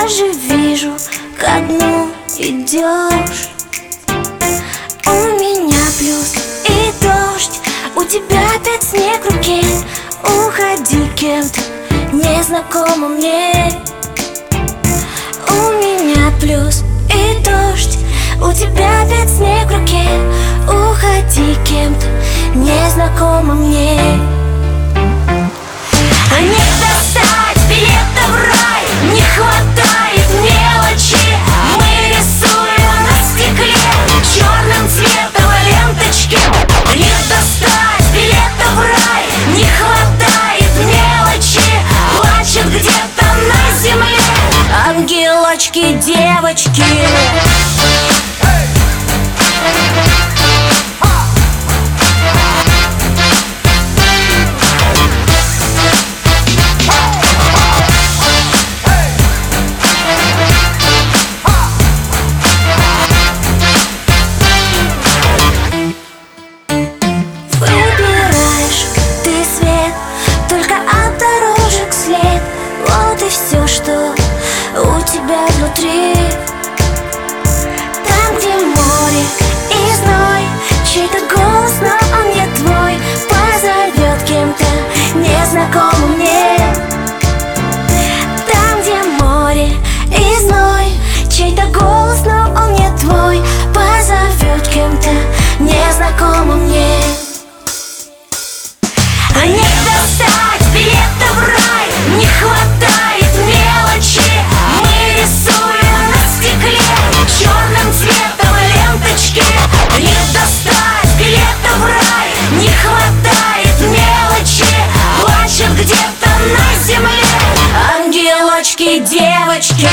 даже вижу, ко дну идешь. У меня плюс и дождь, у тебя опять снег в руке. Уходи кем-то незнакомым мне. У меня плюс и дождь, у тебя опять снег в руке. Уходи кем-то незнакомым мне. А не достать билета в рай, не хватает мелочи. Мы рисуем на стекле черным цветом ленточки. Не достать билета в рай, не хватает мелочи. Плачет где-то на земле ангелочки, девочки. Все, что у тебя внутри. Там, где море и зной, чей-то голос, но он не твой, позовет кем-то незнакомым мне. Там, где море и зной, чей-то голос, но он не твой, позовет кем-то незнакомым мне. А не достать билета в рай, не хватает мелочи. Мы рисуем на стекле черным цветом ленточки. Не достать билета в рай, не хватает мелочи. Плачет где-то на земле ангелочки, девочки.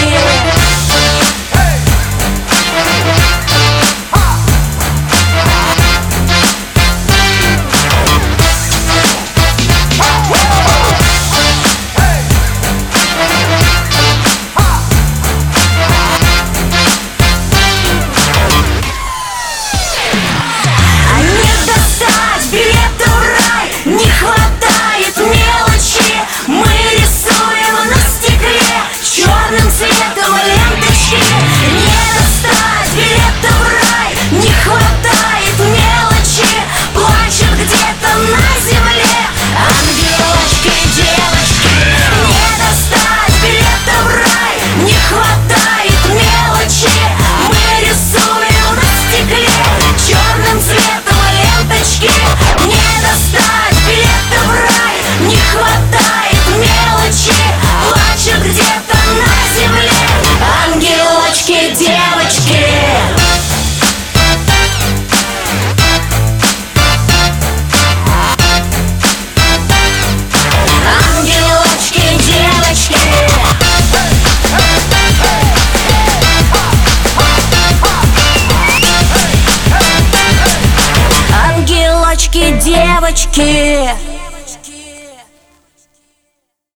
Девочки.